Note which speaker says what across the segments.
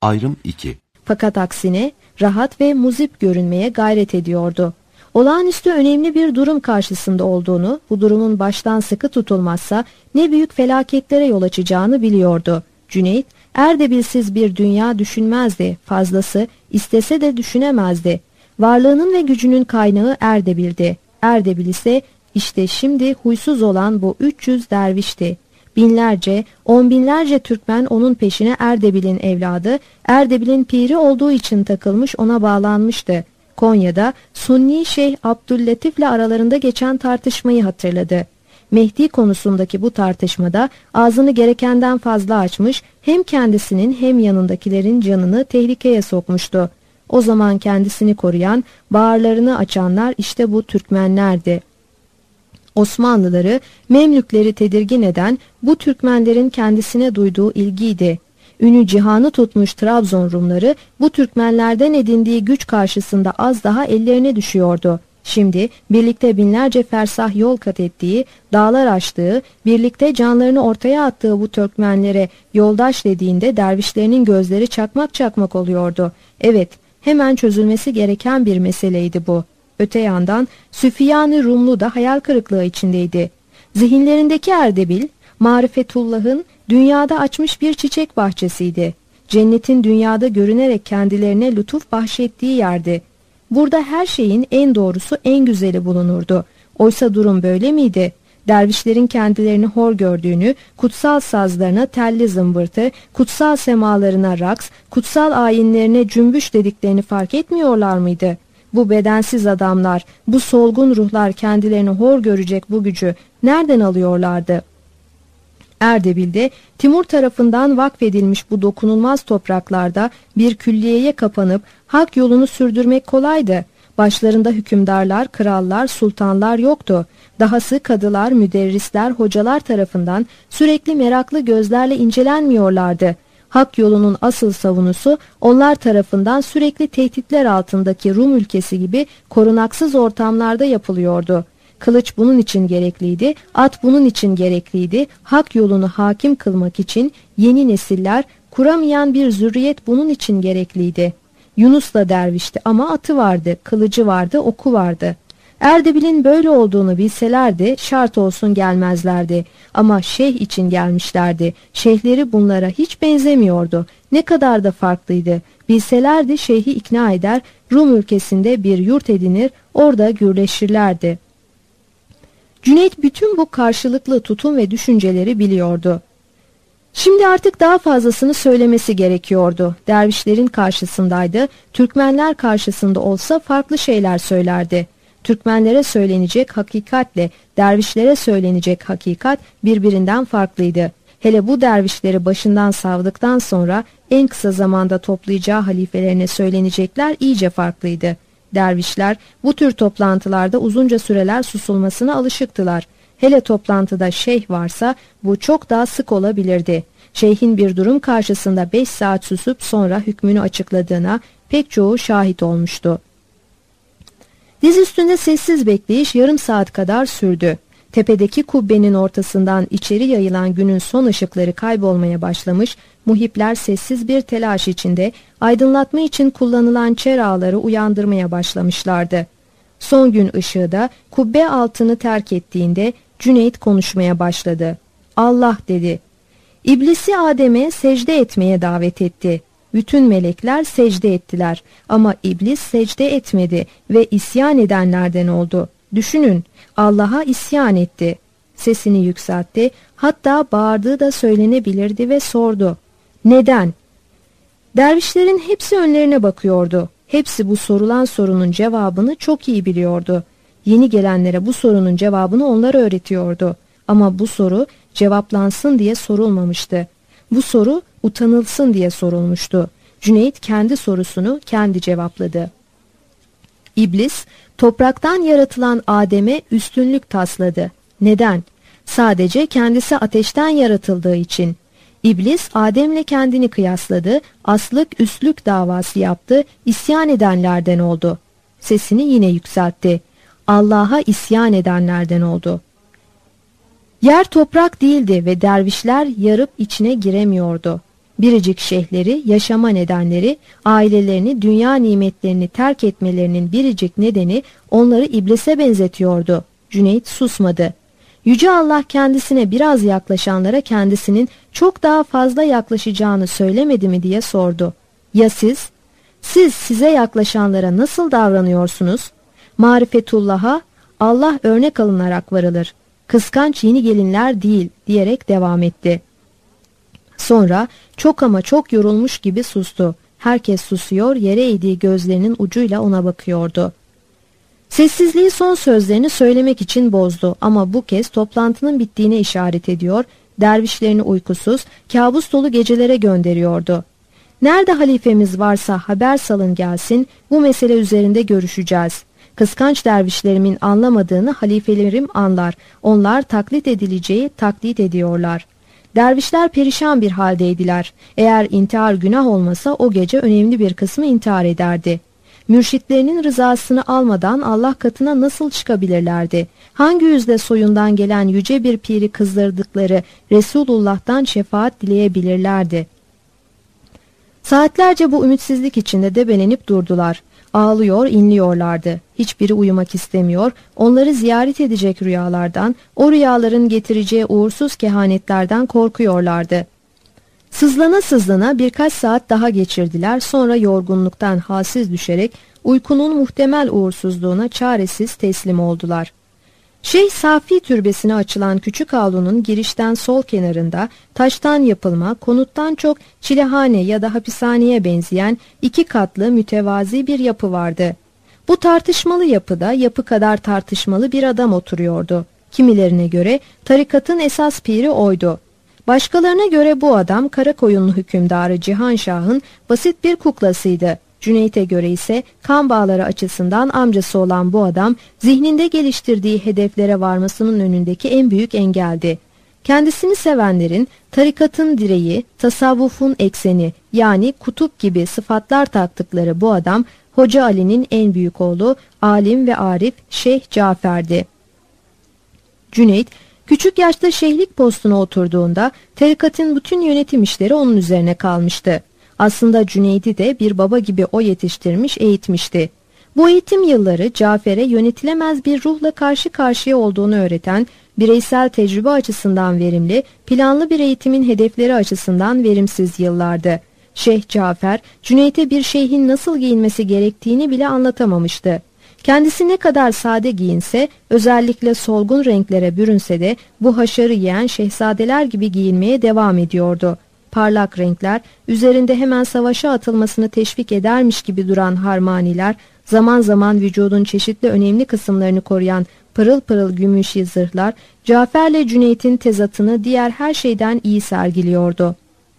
Speaker 1: Ayrım 2.
Speaker 2: Fakat aksine rahat ve muzip görünmeye gayret ediyordu. Olağanüstü önemli bir durum karşısında olduğunu, bu durumun baştan sıkı tutulmazsa ne büyük felaketlere yol açacağını biliyordu. Cüneyt, Erdebilsiz bir dünya düşünmezdi, fazlası istese de düşünemezdi. Varlığının ve gücünün kaynağı Erdebil'di. Erdebil ise işte şimdi huysuz olan bu 300 dervişti. Binlerce, on binlerce Türkmen onun peşine Erdebil'in evladı, Erdebil'in piri olduğu için takılmış, ona bağlanmıştı. Konya'da Sunni Şeyh Abdüllatif'le aralarında geçen tartışmayı hatırladı. Mehdi konusundaki bu tartışmada ağzını gerekenden fazla açmış, hem kendisinin hem yanındakilerin canını tehlikeye sokmuştu. O zaman kendisini koruyan, bağırlarını açanlar işte bu Türkmenlerdi. Osmanlıları, Memlükleri tedirgin eden bu Türkmenlerin kendisine duyduğu ilgiydi. Ünü cihanı tutmuş Trabzon Rumları bu Türkmenlerden edindiği güç karşısında az daha ellerine düşüyordu. Şimdi birlikte binlerce fersah yol kat ettiği, dağlar aştığı, birlikte canlarını ortaya attığı bu Türkmenlere yoldaş dediğinde dervişlerinin gözleri çakmak çakmak oluyordu. Evet, hemen çözülmesi gereken bir meseleydi bu. Öte yandan Süfyan-ı Rumlu da hayal kırıklığı içindeydi. Zihinlerindeki Erdebil, Marifetullah'ın dünyada açmış bir çiçek bahçesiydi. Cennetin dünyada görünerek kendilerine lütuf bahşettiği yerdi. Burada her şeyin en doğrusu, en güzeli bulunurdu. Oysa durum böyle miydi? Dervişlerin kendilerini hor gördüğünü, kutsal sazlarına telli zımbırtı, kutsal semalarına raks, kutsal ayinlerine cümbüş dediklerini fark etmiyorlar mıydı? Bu bedensiz adamlar, bu solgun ruhlar kendilerini hor görecek bu gücü nereden alıyorlardı? Erdebil'de Timur tarafından vakfedilmiş bu dokunulmaz topraklarda bir külliyeye kapanıp hak yolunu sürdürmek kolaydı. Başlarında hükümdarlar, krallar, sultanlar yoktu. Dahası kadılar, müderrisler, hocalar tarafından sürekli meraklı gözlerle incelenmiyorlardı. Hak yolunun asıl savunusu onlar tarafından sürekli tehditler altındaki Rum ülkesi gibi korunaksız ortamlarda yapılıyordu. Kılıç bunun için gerekliydi, at bunun için gerekliydi, hak yolunu hakim kılmak için yeni nesiller, kuramayan bir zürriyet bunun için gerekliydi. Yunus da dervişti ama atı vardı, kılıcı vardı, oku vardı. Erdebil'in böyle olduğunu bilselerdi şart olsun gelmezlerdi. Ama şeyh için gelmişlerdi. Şeyhleri bunlara hiç benzemiyordu. Ne kadar da farklıydı. Bilselerdi şeyhi ikna eder, Rum ülkesinde bir yurt edinir, orada gürleşirlerdi. Cüneyt bütün bu karşılıklı tutum ve düşünceleri biliyordu. Şimdi artık daha fazlasını söylemesi gerekiyordu. Dervişlerin karşısındaydı, Türkmenler karşısında olsa farklı şeyler söylerdi. Türkmenlere söylenecek hakikatle dervişlere söylenecek hakikat birbirinden farklıydı. Hele bu dervişleri başından savdıktan sonra en kısa zamanda toplayacağı halifelerine söylenecekler iyice farklıydı. Dervişler bu tür toplantılarda uzunca süreler susulmasına alışıktılar. Hele toplantıda şeyh varsa bu çok daha sık olabilirdi. Şeyhin bir durum karşısında 5 saat susup sonra hükmünü açıkladığına pek çoğu şahit olmuştu. Diz üstünde sessiz bekleyiş yarım saat kadar sürdü. Tepedeki kubbenin ortasından içeri yayılan günün son ışıkları kaybolmaya başlamış, muhipler sessiz bir telaş içinde aydınlatma için kullanılan çerağları uyandırmaya başlamışlardı. Son gün ışığı da kubbe altını terk ettiğinde Cüneyt konuşmaya başladı. Allah dedi. İblisi Adem'e secde etmeye davet etti. Bütün melekler secde ettiler ama iblis secde etmedi ve isyan edenlerden oldu. Düşünün, Allah'a isyan etti. Sesini yükseltti, hatta bağırdığı da söylenebilirdi ve sordu. Neden? Dervişlerin hepsi önlerine bakıyordu. Hepsi bu sorulan sorunun cevabını çok iyi biliyordu. Yeni gelenlere bu sorunun cevabını onlar öğretiyordu. Ama bu soru cevaplansın diye sorulmamıştı. Bu soru utanılsın diye sorulmuştu. Cüneyt kendi sorusunu kendi cevapladı. İblis, topraktan yaratılan Adem'e üstünlük tasladı. Neden? Sadece kendisi ateşten yaratıldığı için. İblis, Adem'le kendini kıyasladı, aslık üstlük davası yaptı, isyan edenlerden oldu. Sesini yine yükseltti. Allah'a isyan edenlerden oldu. Yer toprak değildi ve dervişler yarıp içine giremiyordu. Biricik şeyhleri, yaşama nedenleri, ailelerini, dünya nimetlerini terk etmelerinin biricik nedeni onları iblise benzetiyordu. Cüneyt susmadı. Yüce Allah kendisine biraz yaklaşanlara kendisinin çok daha fazla yaklaşacağını söylemedi mi diye sordu. Ya siz? Siz size yaklaşanlara nasıl davranıyorsunuz? Marifetullah'a Allah örnek alınarak varılır. Kıskanç yeni gelinler değil diyerek devam etti. Sonra çok ama çok yorulmuş gibi sustu. Herkes susuyor, yere eğdiği gözlerinin ucuyla ona bakıyordu. Sessizliği son sözlerini söylemek için bozdu ama bu kez toplantının bittiğine işaret ediyor, dervişlerini uykusuz, kabus dolu gecelere gönderiyordu. Nerede halifemiz varsa haber salın gelsin, bu mesele üzerinde görüşeceğiz. Kıskanç dervişlerimin anlamadığını halifelerim anlar. Onlar taklit edileceği taklit ediyorlar. Dervişler perişan bir haldeydiler. Eğer intihar günah olmasa o gece önemli bir kısmı intihar ederdi. Mürşitlerinin rızasını almadan Allah katına nasıl çıkabilirlerdi? Hangi yüzle soyundan gelen yüce bir piri kızdırdıkları Resulullah'tan şefaat dileyebilirlerdi? Saatlerce bu ümitsizlik içinde debelenip durdular. Ağlıyor, inliyorlardı. Hiçbiri uyumak istemiyor, onları ziyaret edecek rüyalardan, o rüyaların getireceği uğursuz kehanetlerden korkuyorlardı. Sızlana sızlana birkaç saat daha geçirdiler, sonra yorgunluktan halsiz düşerek uykunun muhtemel uğursuzluğuna çaresiz teslim oldular. Şeyh Safi türbesine açılan küçük avlunun girişten sol kenarında taştan yapılma, konuttan çok çilehane ya da hapishaneye benzeyen 2 katlı mütevazi bir yapı vardı. Bu tartışmalı yapıda yapı kadar tartışmalı bir adam oturuyordu. Kimilerine göre tarikatın esas piri oydu. Başkalarına göre bu adam Karakoyunlu hükümdarı Cihanşah'ın basit bir kuklasıydı. Cüneyt'e göre ise kan bağları açısından amcası olan bu adam zihninde geliştirdiği hedeflere varmasının önündeki en büyük engeldi. Kendisini sevenlerin tarikatın direği, tasavvufun ekseni yani kutup gibi sıfatlar taktıkları bu adam Hoca Ali'nin en büyük oğlu alim ve arif Şeyh Cafer'di. Cüneyt küçük yaşta şeyhlik postuna oturduğunda tarikatın bütün yönetim işleri onun üzerine kalmıştı. Aslında Cüneyd'i de bir baba gibi o yetiştirmiş, eğitmişti. Bu eğitim yılları Cafer'e yönetilemez bir ruhla karşı karşıya olduğunu öğreten, bireysel tecrübe açısından verimli, planlı bir eğitimin hedefleri açısından verimsiz yıllardı. Şeyh Cafer, Cüneyd'e bir şeyhin nasıl giyinmesi gerektiğini bile anlatamamıştı. Kendisi ne kadar sade giyinse, özellikle solgun renklere bürünse de bu haşarı yiyen şehzadeler gibi giyinmeye devam ediyordu. Parlak renkler, üzerinde hemen savaşa atılmasını teşvik edermiş gibi duran harmaniler, zaman zaman vücudun çeşitli önemli kısımlarını koruyan pırıl pırıl gümüşi zırhlar, Cafer'le Cüneyt'in tezatını diğer her şeyden iyi sergiliyordu.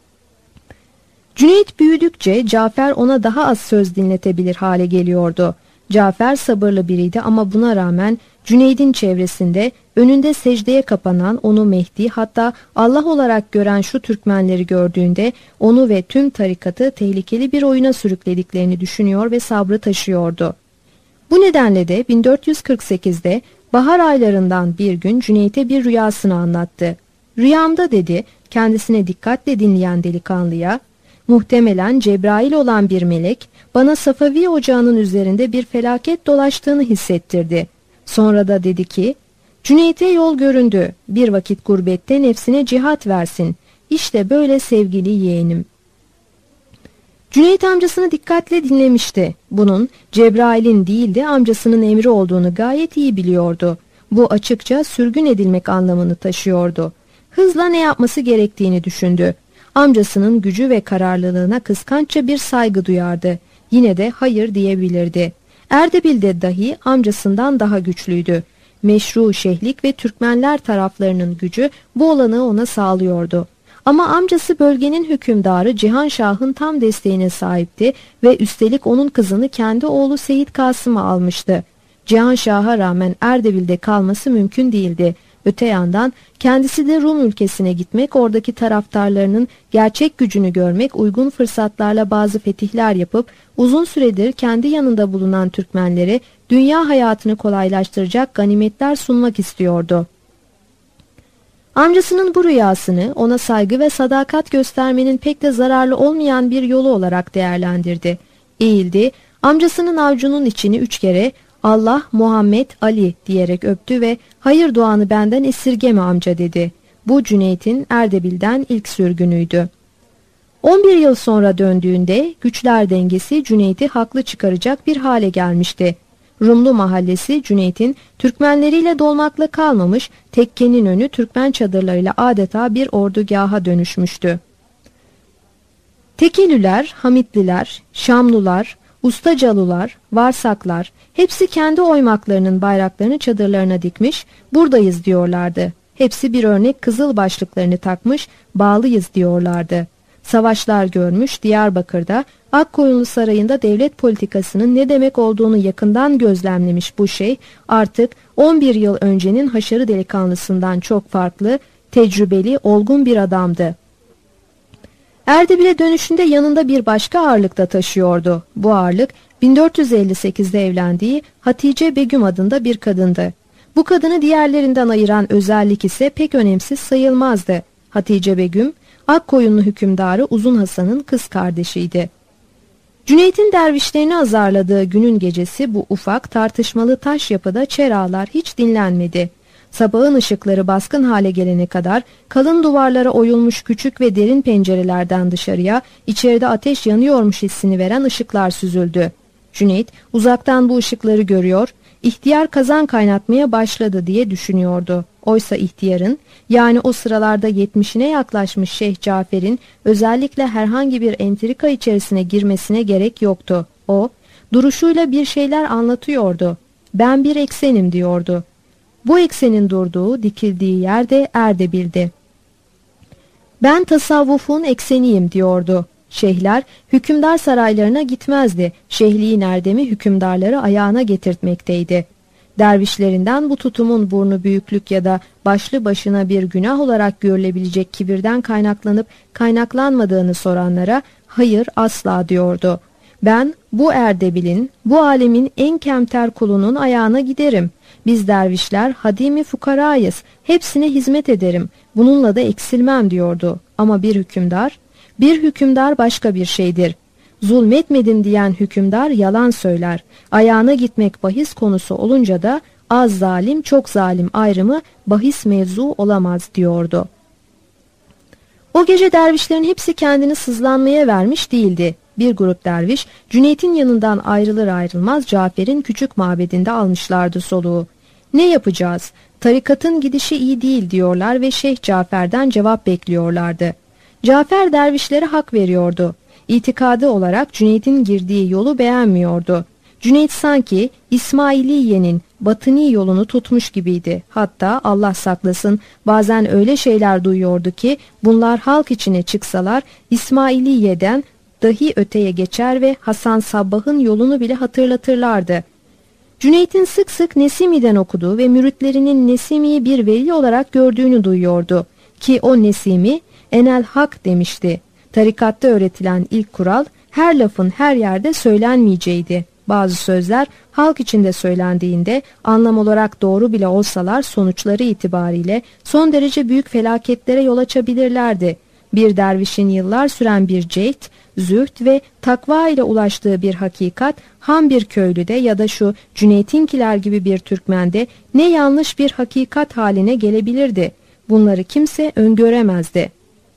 Speaker 2: Cüneyt büyüdükçe Cafer ona daha az söz dinletebilir hale geliyordu. Cafer sabırlı biriydi ama buna rağmen Cüneyd'in çevresinde önünde secdeye kapanan onu Mehdi, hatta Allah olarak gören şu Türkmenleri gördüğünde onu ve tüm tarikatı tehlikeli bir oyuna sürüklediklerini düşünüyor ve sabrı taşıyordu. Bu nedenle de 1448'de bahar aylarından bir gün Cüneyt'e bir rüyasını anlattı. Rüyamda dedi, kendisine dikkatle dinleyen delikanlıya, muhtemelen Cebrail olan bir melek bana Safavi ocağının üzerinde bir felaket dolaştığını hissettirdi. Sonra da dedi ki, Cüneyt'e yol göründü, bir vakit gurbette nefsine cihat versin. İşte böyle sevgili yeğenim. Cüneyt amcasını dikkatle dinlemişti. Bunun Cebrail'in değil de amcasının emri olduğunu gayet iyi biliyordu. Bu açıkça sürgün edilmek anlamını taşıyordu. Hızla ne yapması gerektiğini düşündü. Amcasının gücü ve kararlılığına kıskançça bir saygı duyardı. Yine de hayır diyebilirdi. Erdebil'de dahi amcasından daha güçlüydü. Meşru şeyhlik ve Türkmenler taraflarının gücü bu olanağı ona sağlıyordu. Ama amcası bölgenin hükümdarı Cihanşah'ın tam desteğine sahipti ve üstelik onun kızını kendi oğlu Seyit Kasım'a almıştı. Cihanşah'a rağmen Erdebil'de kalması mümkün değildi. Öte yandan kendisi de Rum ülkesine gitmek, oradaki taraftarlarının gerçek gücünü görmek, uygun fırsatlarla bazı fetihler yapıp uzun süredir kendi yanında bulunan Türkmenlere dünya hayatını kolaylaştıracak ganimetler sunmak istiyordu. Amcasının bu rüyasını ona saygı ve sadakat göstermenin pek de zararlı olmayan bir yolu olarak değerlendirdi. Eğildi, amcasının avucunun içini 3 kere Allah, Muhammed, Ali diyerek öptü ve hayır duanı benden esirgeme amca dedi. Bu Cüneyt'in Erdebil'den ilk sürgünüydü. 11 yıl sonra döndüğünde güçler dengesi Cüneyt'i haklı çıkaracak bir hale gelmişti. Rumlu mahallesi Cüneyt'in Türkmenleriyle dolmakla kalmamış, tekkenin önü Türkmen çadırlarıyla adeta bir ordugaha dönüşmüştü. Tekelüler, Hamitliler, Şamlular, Ustacalılar, Varsaklar hepsi kendi oymaklarının bayraklarını çadırlarına dikmiş, buradayız diyorlardı. Hepsi bir örnek kızıl başlıklarını takmış, bağlıyız diyorlardı. Savaşlar görmüş Diyarbakır'da Akkoyunlu Sarayı'nda devlet politikasının ne demek olduğunu yakından gözlemlemiş bu şey artık 11 yıl öncenin haşarı delikanlısından çok farklı, tecrübeli, olgun bir adamdı. Erdebil'e dönüşünde yanında bir başka ağırlık da taşıyordu. Bu ağırlık 1458'de evlendiği Hatice Begüm adında bir kadındı. Bu kadını diğerlerinden ayıran özellik ise pek önemsiz sayılmazdı. Hatice Begüm, Akkoyunlu hükümdarı Uzun Hasan'ın kız kardeşiydi. Cüneyt'in dervişlerini azarladığı günün gecesi bu ufak tartışmalı taş yapıda çeralar hiç dinlenmedi. Sabahın ışıkları baskın hale gelene kadar kalın duvarlara oyulmuş küçük ve derin pencerelerden dışarıya içeride ateş yanıyormuş hissini veren ışıklar süzüldü. Cüneyt uzaktan bu ışıkları görüyor, ihtiyar kazan kaynatmaya başladı diye düşünüyordu. Oysa ihtiyarın, yani o sıralarda 70'ine yaklaşmış Şeyh Cafer'in özellikle herhangi bir entrika içerisine girmesine gerek yoktu. O, duruşuyla bir şeyler anlatıyordu. Ben bir eksenim diyordu. Bu eksenin durduğu, dikildiği yerde Erdebil'di. Ben tasavvufun ekseniyim diyordu. Şeyhler hükümdar saraylarına gitmezdi. Şeyhliğin erdemi hükümdarları ayağına getirtmekteydi. Dervişlerinden bu tutumun burnu büyüklük ya da başlı başına bir günah olarak görülebilecek kibirden kaynaklanıp kaynaklanmadığını soranlara hayır asla diyordu. Ben bu Erdebil'in, bu alemin en kemter kulunun ayağına giderim. Biz dervişler hadimi fukarayız, hepsine hizmet ederim, bununla da eksilmem diyordu. Ama bir hükümdar başka bir şeydir. Zulmetmedim diyen hükümdar yalan söyler. Ayağına gitmek bahis konusu olunca da az zalim çok zalim ayrımı bahis mevzu olamaz diyordu. O gece dervişlerin hepsi kendini sızlanmaya vermiş değildi. Bir grup derviş Cüneyt'in yanından ayrılır ayrılmaz Cafer'in küçük mabedinde almışlardı soluğu. Ne yapacağız? Tarikatın gidişi iyi değil diyorlar ve Şeyh Cafer'den cevap bekliyorlardı. Cafer dervişlere hak veriyordu. İtikadı olarak Cüneyt'in girdiği yolu beğenmiyordu. Cüneyt sanki İsmailiye'nin batıni yolunu tutmuş gibiydi. Hatta Allah saklasın bazen öyle şeyler duyuyordu ki bunlar halk içine çıksalar İsmailiye'den dahi öteye geçer ve Hasan Sabbah'ın yolunu bile hatırlatırlardı. Cüneyt'in sık sık Nesimi'den okuduğu ve müritlerinin Nesimi'yi bir veli olarak gördüğünü duyuyordu. Ki o Nesimi enel hak demişti. Tarikatta öğretilen ilk kural her lafın her yerde söylenmeyeceğiydi. Bazı sözler halk içinde söylendiğinde anlam olarak doğru bile olsalar sonuçları itibariyle son derece büyük felaketlere yol açabilirlerdi. Bir dervişin yıllar süren bir cehd, zühd ve takva ile ulaştığı bir hakikat ham bir köylüde ya da şu Cüneyt'inkiler gibi bir Türkmende ne yanlış bir hakikat haline gelebilirdi. Bunları kimse öngöremezdi.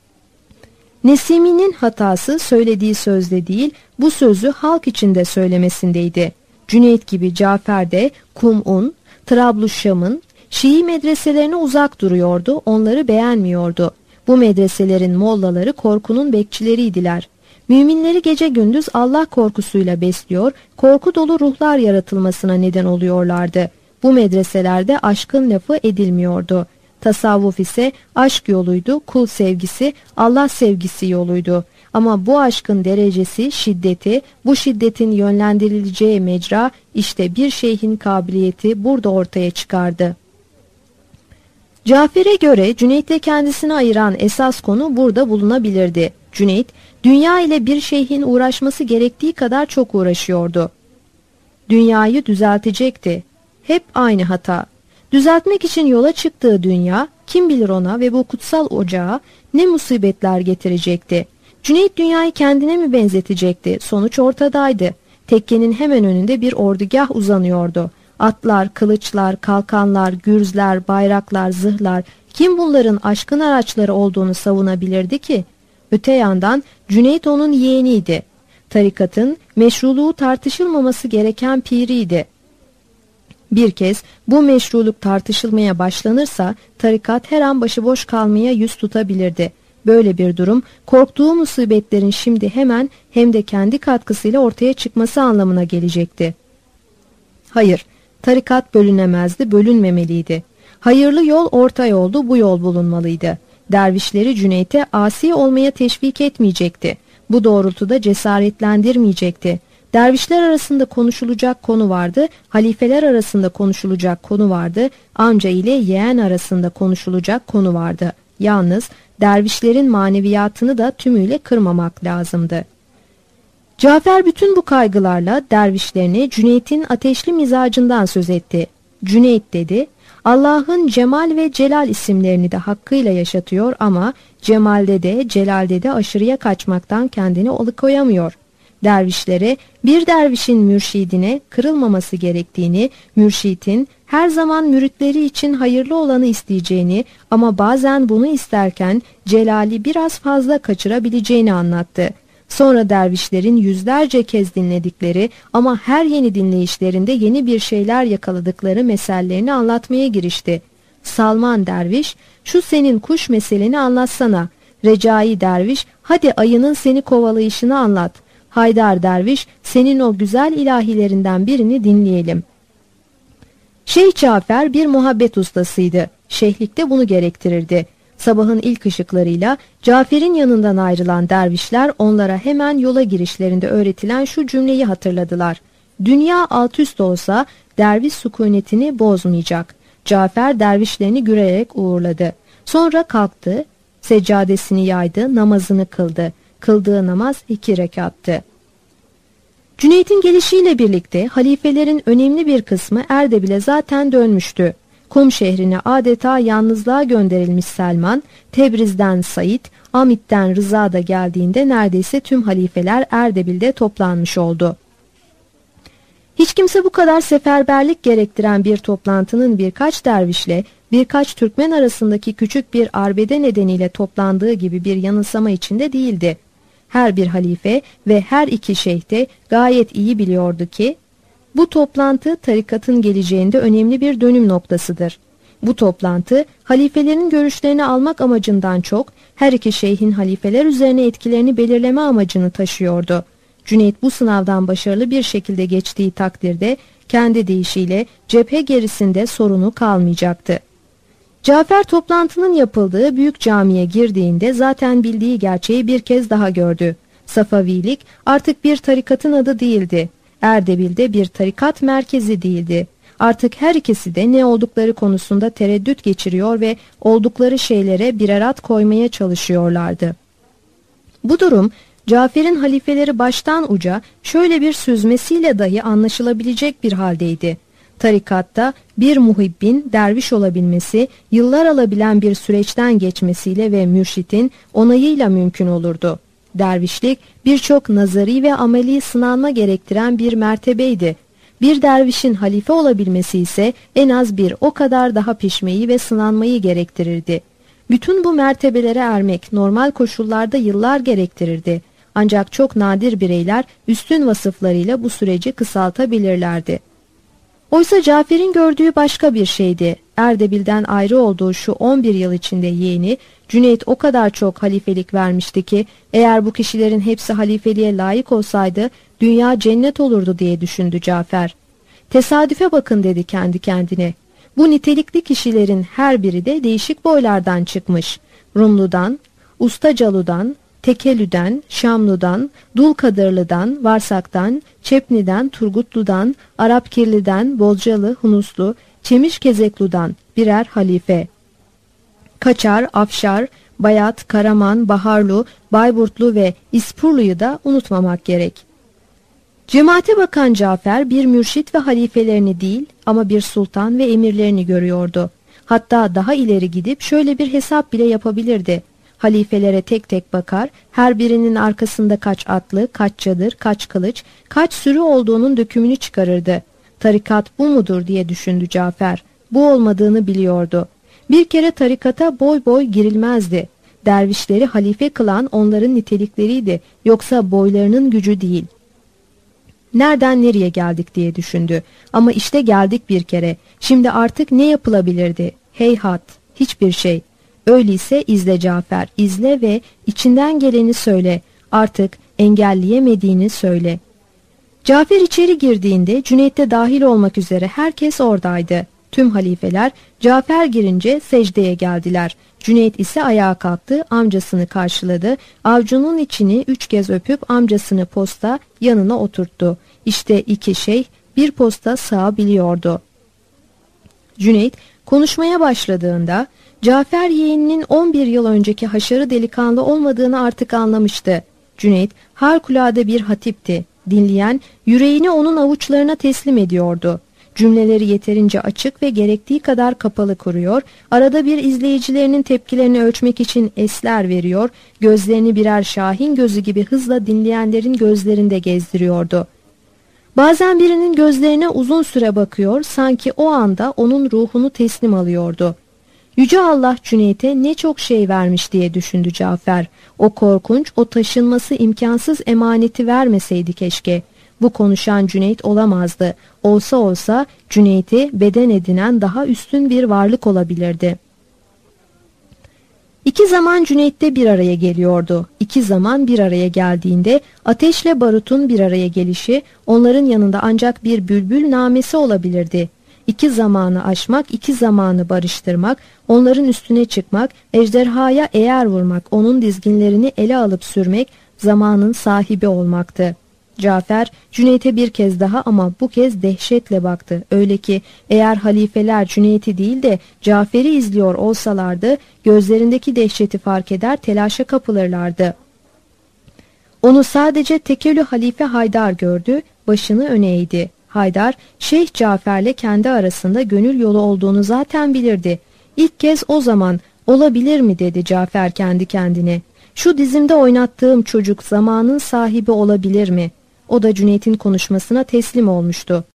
Speaker 2: Nesimi'nin hatası söylediği sözde değil, bu sözü halk içinde söylemesindeydi. Cüneyt gibi Cafer de Kum'un, Trabluşşam'ın Şii medreselerine uzak duruyordu, onları beğenmiyordu. Bu medreselerin mollaları korkunun bekçileriydiler. Müminleri gece gündüz Allah korkusuyla besliyor, korku dolu ruhlar yaratılmasına neden oluyorlardı. Bu medreselerde aşkın lafı edilmiyordu. Tasavvuf ise aşk yoluydu, kul sevgisi, Allah sevgisi yoluydu. Ama bu aşkın derecesi, şiddeti, bu şiddetin yönlendirileceği mecra, işte bir şeyhin kabiliyeti burada ortaya çıkardı. Cafer'e göre Cüneyt'le kendisini ayıran esas konu burada bulunabilirdi. Cüneyt, dünya ile bir şeyhin uğraşması gerektiği kadar çok uğraşıyordu. Dünyayı düzeltecekti. Hep aynı hata. Düzeltmek için yola çıktığı dünya, kim bilir ona ve bu kutsal ocağa ne musibetler getirecekti. Cüneyt dünyayı kendine mi benzetecekti? Sonuç ortadaydı. Tekkenin hemen önünde bir ordugah uzanıyordu. Atlar, kılıçlar, kalkanlar, gürzler, bayraklar, zırhlar, kim bunların aşkın araçları olduğunu savunabilirdi ki? Öte yandan Cüneyt onun yeğeniydi. Tarikatın meşruluğu tartışılmaması gereken piriydi. Bir kez bu meşruluk tartışılmaya başlanırsa tarikat her an başıboş kalmaya yüz tutabilirdi. Böyle bir durum korktuğu musibetlerin şimdi hemen hem de kendi katkısıyla ortaya çıkması anlamına gelecekti. Hayır, tarikat bölünemezdi, bölünmemeliydi. Hayırlı yol orta yoldu, bu yol bulunmalıydı. Dervişleri Cüneyt'e asi olmaya teşvik etmeyecekti. Bu doğrultuda cesaretlendirmeyecekti. Dervişler arasında konuşulacak konu vardı, halifeler arasında konuşulacak konu vardı, amca ile yeğen arasında konuşulacak konu vardı. Yalnız dervişlerin maneviyatını da tümüyle kırmamak lazımdı. Cafer bütün bu kaygılarla dervişlerine Cüneyt'in ateşli mizacından söz etti. Cüneyt dedi, Allah'ın Cemal ve Celal isimlerini de hakkıyla yaşatıyor ama Cemal'de de Celal'de de aşırıya kaçmaktan kendini alıkoyamıyor. Dervişlere bir dervişin mürşidine kırılmaması gerektiğini, mürşidin her zaman müritleri için hayırlı olanı isteyeceğini ama bazen bunu isterken Celal'i biraz fazla kaçırabileceğini anlattı. Sonra dervişlerin yüzlerce kez dinledikleri ama her yeni dinleyişlerinde yeni bir şeyler yakaladıkları meselelerini anlatmaya girişti. Salman derviş, şu senin kuş meseleni anlatsana. Recai derviş, hadi ayının seni kovalayışını anlat. Haydar derviş, senin o güzel ilahilerinden birini dinleyelim. Şeyh Cafer bir muhabbet ustasıydı. Şeyhlik de bunu gerektirirdi. Sabahın ilk ışıklarıyla Cafer'in yanından ayrılan dervişler onlara hemen yola girişlerinde öğretilen şu cümleyi hatırladılar. Dünya alt üst olsa derviş sükunetini bozmayacak. Cafer dervişlerini gülerek uğurladı. Sonra kalktı, seccadesini yaydı, namazını kıldı. Kıldığı namaz 2 rekattı. Cüneyt'in gelişiyle birlikte halifelerin önemli bir kısmı Erdebil'e zaten dönmüştü. Kum şehrine adeta yalnızlığa gönderilmiş Selman, Tebriz'den Said, Amit'ten Rıza da geldiğinde neredeyse tüm halifeler Erdebil'de toplanmış oldu. Hiç kimse bu kadar seferberlik gerektiren bir toplantının birkaç dervişle birkaç Türkmen arasındaki küçük bir arbede nedeniyle toplandığı gibi bir yanılsama içinde değildi. Her bir halife ve her iki şeyh de gayet iyi biliyordu ki bu toplantı tarikatın geleceğinde önemli bir dönüm noktasıdır. Bu toplantı halifelerin görüşlerini almak amacından çok her iki şeyhin halifeler üzerine etkilerini belirleme amacını taşıyordu. Cüneyt bu sınavdan başarılı bir şekilde geçtiği takdirde kendi deyişiyle cephe gerisinde sorunu kalmayacaktı. Cafer toplantının yapıldığı büyük camiye girdiğinde zaten bildiği gerçeği bir kez daha gördü. Safavilik artık bir tarikatın adı değildi. Erdebil'de bir tarikat merkezi değildi. Artık her ikisi de ne oldukları konusunda tereddüt geçiriyor ve oldukları şeylere birer ad koymaya çalışıyorlardı. Bu durum Cafer'in halifeleri baştan uca şöyle bir süzmesiyle dahi anlaşılabilecek bir haldeydi. Tarikatta bir muhibbin derviş olabilmesi yıllar alabilen bir süreçten geçmesiyle ve mürşitin onayıyla mümkün olurdu. Dervişlik birçok nazari ve ameli sınanma gerektiren bir mertebeydi. Bir dervişin halife olabilmesi ise en az bir o kadar daha pişmeyi ve sınanmayı gerektirirdi. Bütün bu mertebelere ermek normal koşullarda yıllar gerektirirdi. Ancak çok nadir bireyler üstün vasıflarıyla bu süreci kısaltabilirlerdi. Oysa Cafer'in gördüğü başka bir şeydi. Erdebil'den ayrı olduğu şu 11 yıl içinde yeğeni Cüneyt o kadar çok halifelik vermişti ki eğer bu kişilerin hepsi halifeliğe layık olsaydı dünya cennet olurdu diye düşündü Cafer. Tesadüfe bakın dedi kendi kendine. Bu nitelikli kişilerin her biri de değişik boylardan çıkmış. Rumlu'dan, Ustacalu'dan, Tekelü'den, Şamlu'dan, Dulkadırlı'dan, Varsak'tan, Çepni'den, Turgutlu'dan, Arapkirli'den, Bolcalı, Hunuslu, Çemişkezeklu'dan birer halife. Kaçar, Afşar, Bayat, Karaman, Baharlu, Bayburtlu ve İspurlu'yu da unutmamak gerek. Cemaate bakan Cafer bir mürşit ve halifelerini değil ama bir sultan ve emirlerini görüyordu. Hatta daha ileri gidip şöyle bir hesap bile yapabilirdi. Halifelere tek tek bakar, her birinin arkasında kaç atlı, kaç çadır, kaç kılıç, kaç sürü olduğunun dökümünü çıkarırdı. Tarikat bu mudur diye düşündü Cafer. Bu olmadığını biliyordu. Bir kere tarikata boy boy girilmezdi. Dervişleri halife kılan onların nitelikleriydi, yoksa boylarının gücü değil. Nereden nereye geldik diye düşündü. Ama işte geldik bir kere. Şimdi artık ne yapılabilirdi? Heyhat, hiçbir şey. Öyleyse izle Cafer, izle ve içinden geleni söyle. Artık engelleyemediğini söyle. Cafer içeri girdiğinde Cüneyt de dahil olmak üzere herkes oradaydı. Tüm halifeler Cafer girince secdeye geldiler. Cüneyt ise ayağa kalktı, amcasını karşıladı. Avcunun içini 3 kez öpüp amcasını posta yanına oturttu. İşte iki şeyh bir posta sığabiliyordu. Cüneyt konuşmaya başladığında Cafer yeğeninin 11 yıl önceki haşarı delikanlı olmadığını artık anlamıştı. Cüneyt harikulade bir hatipti. Dinleyen yüreğini onun avuçlarına teslim ediyordu. Cümleleri yeterince açık ve gerektiği kadar kapalı kuruyor, arada bir izleyicilerinin tepkilerini ölçmek için esler veriyor, gözlerini birer şahin gözü gibi hızla dinleyenlerin gözlerinde gezdiriyordu. Bazen birinin gözlerine uzun süre bakıyor, sanki o anda onun ruhunu teslim alıyordu. Yüce Allah Cüneyt'e ne çok şey vermiş diye düşündü Cafer. O korkunç, o taşınması imkansız emaneti vermeseydi keşke. Bu konuşan Cüneyt olamazdı. Olsa olsa Cüneyt'i beden edinen daha üstün bir varlık olabilirdi. İki zaman Cüneyt'te bir araya geliyordu. İki zaman bir araya geldiğinde ateşle barutun bir araya gelişi onların yanında ancak bir bülbül namesi olabilirdi. İki zamanı aşmak, iki zamanı barıştırmak, onların üstüne çıkmak, ejderhaya eğer vurmak, onun dizginlerini ele alıp sürmek, zamanın sahibi olmaktı. Cafer Cüneyt'e bir kez daha ama bu kez dehşetle baktı. Öyle ki eğer halifeler Cüneyt'i değil de Cafer'i izliyor olsalardı gözlerindeki dehşeti fark eder, telaşa kapılırlardı. Onu sadece tekelü halife Haydar gördü, başını öne eğdi. Haydar Şeyh Cafer'le kendi arasında gönül yolu olduğunu zaten bilirdi. İlk kez o zaman olabilir mi dedi Cafer kendi kendine. Şu dizimde oynattığım çocuk zamanın sahibi olabilir mi? O da Cüneyt'in konuşmasına teslim olmuştu.